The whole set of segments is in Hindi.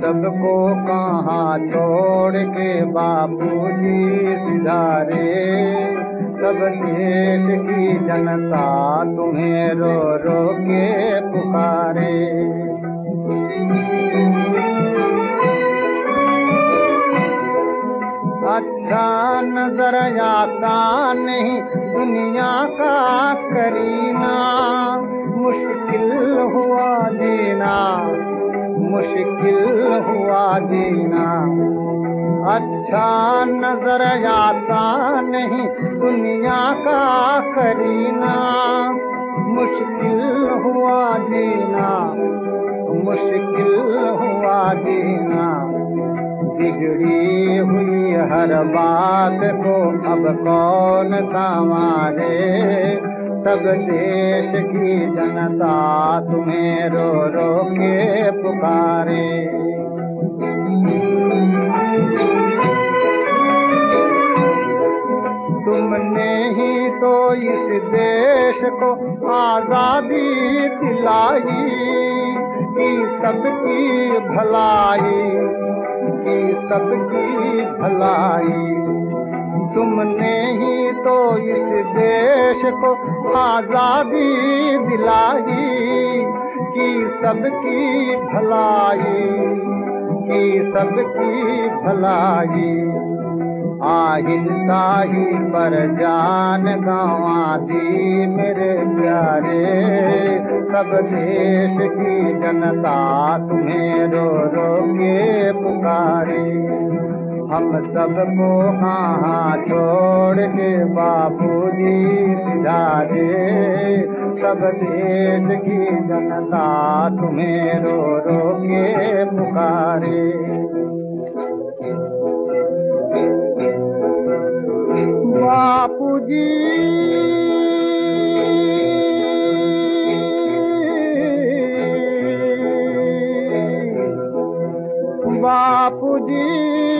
सबको कहाँ छोड़ के बापूजी सिधारे। सब देश की जनता तुम्हें रो रो के पुकारे। अच्छा नजर आता नहीं दुनिया का करीना, मुश्किल हुआ जीना, मुश्किल हुआ जीना। अच्छा नजर आता नहीं दुनिया का करीना, मुश्किल हुआ जीना, मुश्किल हुआ जीना। बिगड़ी हुई हर बात को अब कौन संवारे। सब देश की जनता तुम्हें रो रो के पुकारे। तुमने ही तो इस देश को आजादी दिलाई, की सबकी भलाई, की सबकी भलाई। तुमने ही तो इस देश को आजादी दिलाई, की सबकी भलाई, की सबकी भलाई। अहिंसा ही पर जान गंवा दी मेरे प्यारे। सब देश की जनता तुम्हें रो रो के पुकारे। हम सबको कहाँ छोड़ के बापूजी सिधारे। सब देश की जनता तुम्हें रो रो के पुकारे। बापूजी बापूजी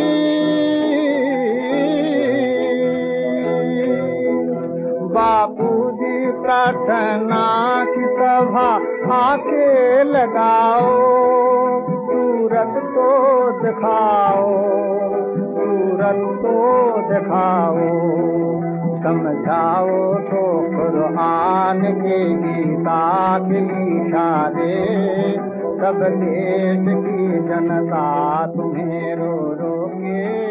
बापूजी प्रार्थना की सभा आके लगाओ। सूरत तो दिखाओ, सूरत तो दिखाओ। समझाओ तो कुरान के गीता के इशारे। सब देश की जनता तुम्हें रो रो के